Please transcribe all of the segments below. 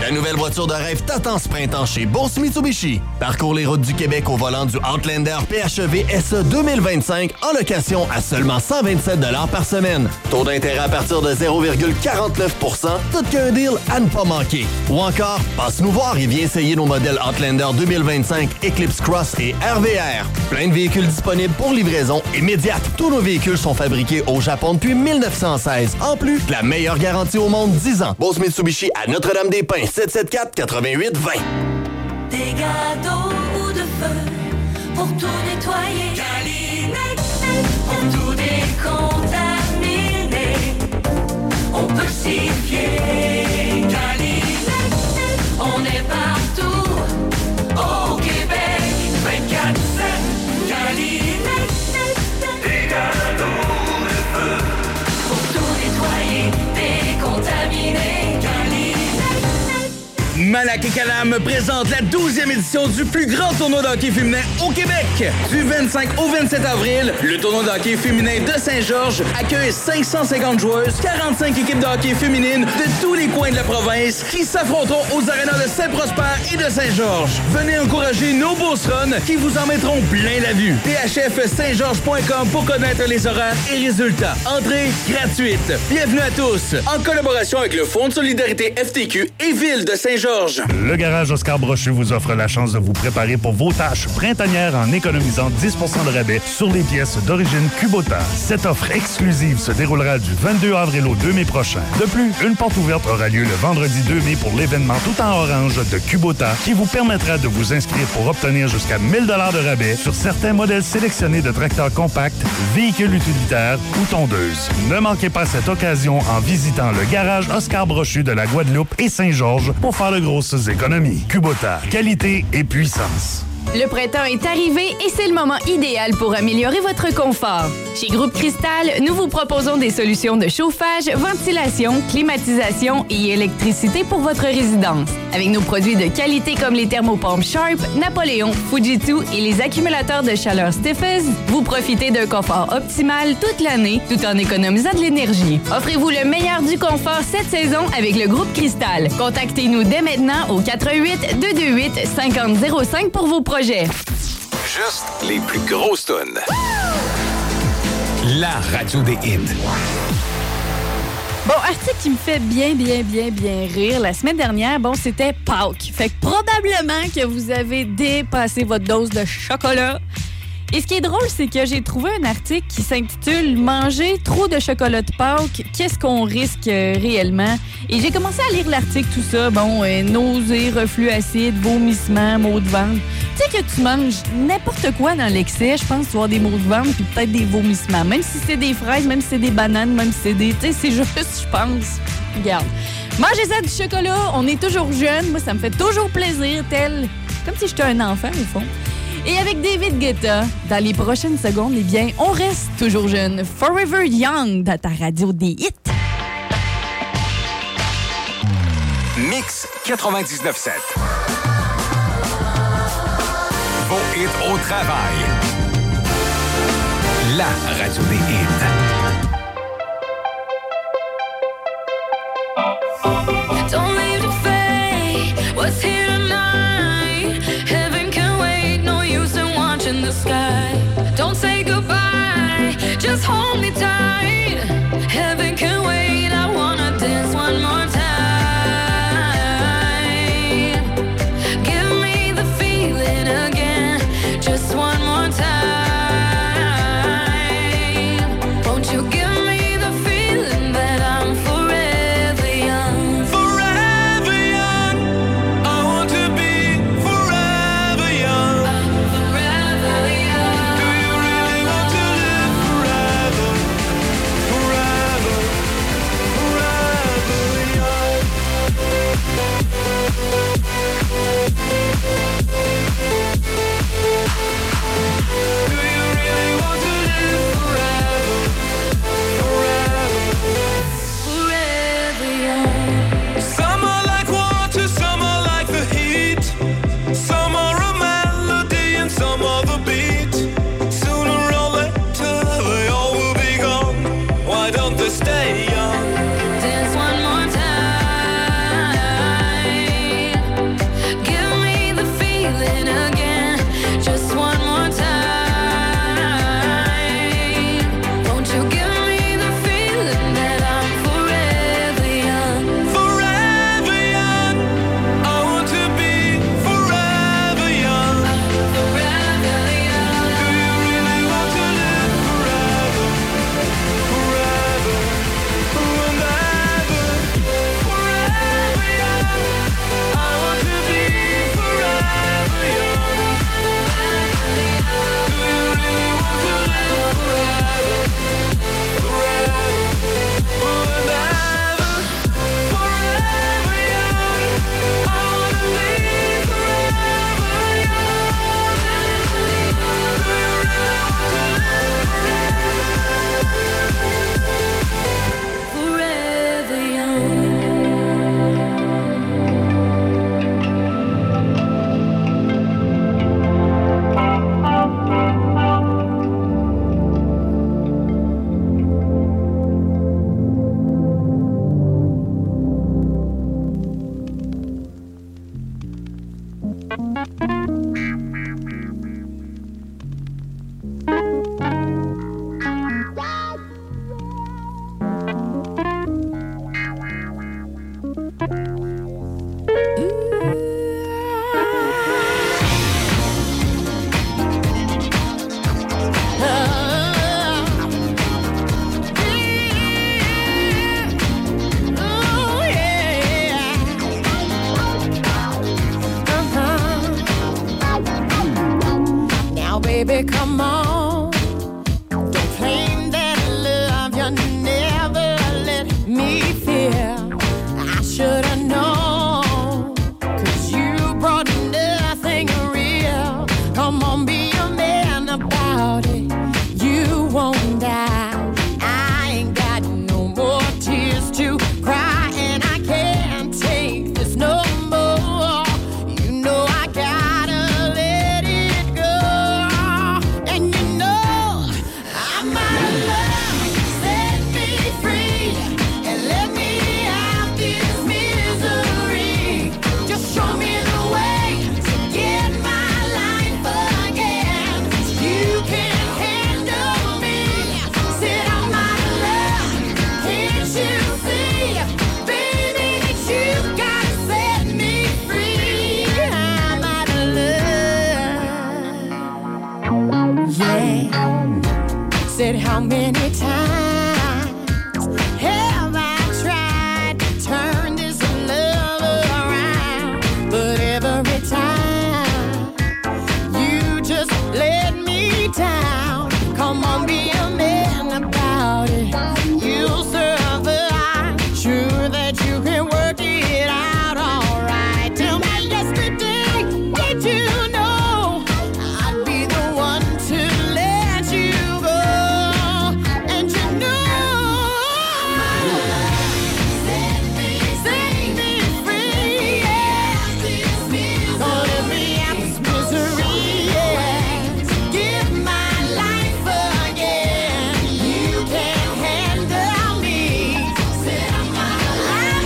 La nouvelle voiture de rêve t'attend ce printemps chez Bourse Mitsubishi. Parcours les routes du Québec au volant du Outlander PHEV SE 2025 en location à seulement 127 $ par semaine. Taux d'intérêt à partir de 0,49 %, tout qu'un deal à ne pas manquer. Ou encore, passe nous voir et viens essayer nos modèles Outlander 2025, Eclipse Cross et RVR. Plein de véhicules disponibles pour livraison immédiate. Tous nos véhicules sont fabriqués au Japon depuis 1916. En plus, la meilleure garantie au monde, 10 ans. Bourse Mitsubishi à Notre-Dame-des-Pins, 774-88-20. Des gâteaux ou de feu pour tout nettoyer. Calinette, pour tout décontaminer. On peut s'y fier. Calinette, on est partout au Québec. 24/7. Calinette, des gâteaux de feu pour tout nettoyer, décontaminer. Malac et Calam présente la 12e édition du plus grand tournoi de hockey féminin au Québec. Du 25 au 27 avril, le tournoi de hockey féminin de Saint-Georges accueille 550 joueuses, 45 équipes de hockey féminines de tous les coins de la province qui s'affronteront aux arénas de Saint-Prosper et de Saint-Georges. Venez encourager nos Beaucerons qui vous en mettront plein la vue. phfsaintgeorges.com pour connaître les horaires et résultats. Entrée gratuite. Bienvenue à tous. En collaboration avec le Fonds de solidarité FTQ et Ville de Saint-Georges. Le garage Oscar Brochu vous offre la chance de vous préparer pour vos tâches printanières en économisant 10 % de rabais sur les pièces d'origine Kubota. Cette offre exclusive se déroulera du 22 avril au 2 mai prochain. De plus, une porte ouverte aura lieu le vendredi 2 mai pour l'événement tout en orange de Kubota qui vous permettra de vous inscrire pour obtenir jusqu'à 1000 $ de rabais sur certains modèles sélectionnés de tracteurs compacts, véhicules utilitaires ou tondeuses. Ne manquez pas cette occasion en visitant le garage Oscar Brochu de la Guadeloupe et Saint-Georges pour faire de grosses économies. Kubota, qualité et puissance. Le printemps est arrivé et c'est le moment idéal pour améliorer votre confort. Chez Groupe Cristal, nous vous proposons des solutions de chauffage, ventilation, climatisation et électricité pour votre résidence. Avec nos produits de qualité comme les thermopompes Sharp, Napoléon, Fujitsu et les accumulateurs de chaleur Steffes, vous profitez d'un confort optimal toute l'année tout en économisant de l'énergie. Offrez-vous le meilleur du confort cette saison avec le Groupe Cristal. Contactez-nous dès maintenant au 88 228 5005 pour vos projets. Juste les plus grosses tonnes. La radio des hits. Bon, article qui me fait bien rire. La semaine dernière, c'était Pâques. Fait que probablement que vous avez dépassé votre dose de chocolat. Et ce qui est drôle, c'est que j'ai trouvé un article qui s'intitule « Manger trop de chocolat de Pâques, qu'est-ce qu'on risque réellement? » Et j'ai commencé à lire l'article, tout ça. Nausées, reflux acide, vomissements, maux de ventre. Tu sais que tu manges n'importe quoi dans l'excès, je pense que tu vas avoir des maux de ventre puis peut-être des vomissements. Même si c'est des fraises, même si c'est des bananes, même si c'est des... Tu sais, c'est juste, je pense. Regarde. Mangez ça du chocolat, on est toujours jeune. Moi, ça me fait toujours plaisir, comme si j'étais un enfant, au fond. Et avec David Guetta, dans les prochaines secondes, on reste toujours jeune. Forever Young, dans ta radio des hits. Mix 99.7. Vos hits au travail. La radio des hits. Don't leave the fate, what's here tonight? Heaven can wait, no use in watching the sky. Don't say goodbye, just hold me tight. Heaven can wait, I wanna dance one more time. Give me the feeling again, just one more time. Won't you again, just one more time. Won't you give me the feeling that I'm forever young? Forever young. I want to be forever young. Forever young. Do you really want to live forever? Forever. And ever. Forever young. I want to be forever young. Do you really want to live forever? Forever. And ever. Forever young. I want to be forever young. Forever young. Now, baby, come on. Don't claim that love you never let me feel. I should have known, 'cause you brought nothing real. Come on, be a man about it. You won't die. I ain't got no more tears to cry, and I can't take this no more. You know I gotta let it go. And you know I'm out of love. Set me free and let me out this misery. Just show me the way to get my life again. You can handle me. Said I'm out of love. Can't you see, baby, that you gotta set me free? I'm out of love. Yeah. Said how many times have I tried to turn this love around? But every time you just let me down. Come on, be a man about it. You'll survive. Sure that you can work it out all right. Tell me yesterday, did you know I'd be the one to let you go? And you know set me free, yeah. Gonna let me out this misery, yeah. Give my life again. You can handle me. Said I'm out of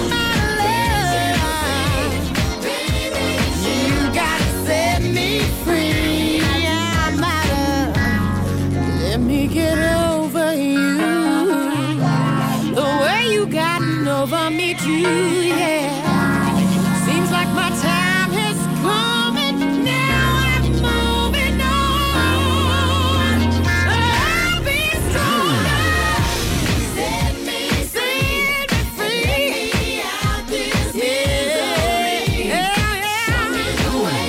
love. You gotta set me free. I'm out of. Let me get over you. The way you gotten over me too, yeah. Seems like my time has come and now I'm moving on. I'll be stronger. Set me free. Out this misery. Yeah. Show me the way.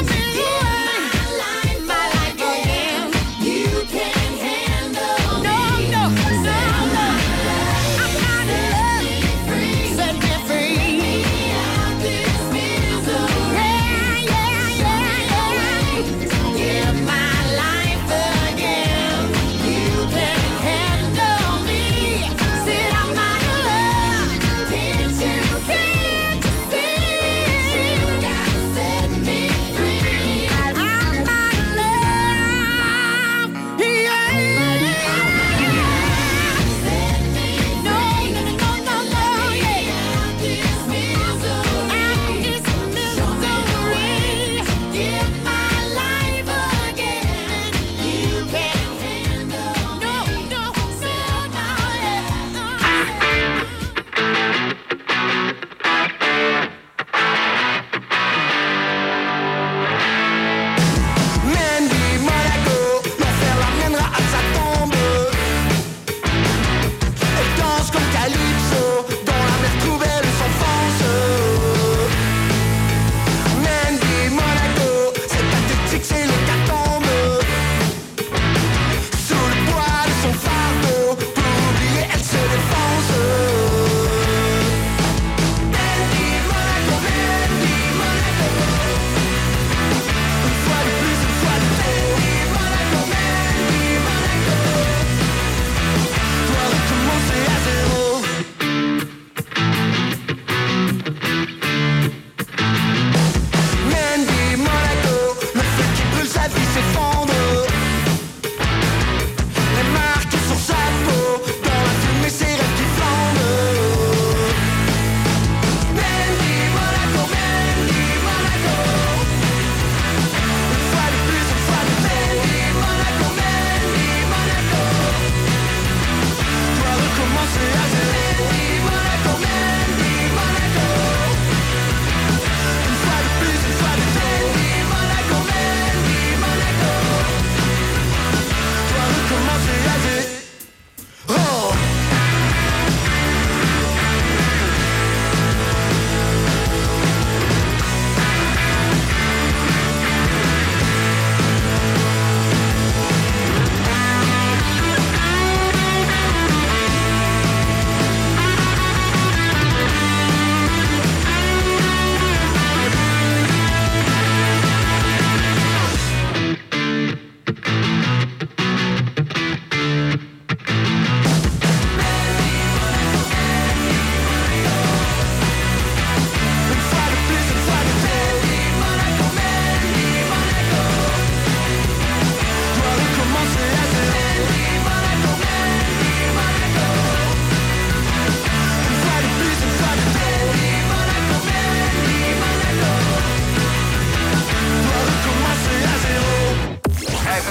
My life again. You can handle me. No. I'm out of love. Set me free.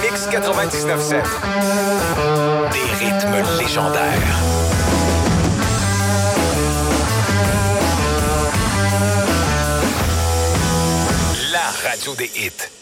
Mix 99.7. Des rythmes légendaires. La radio des hits.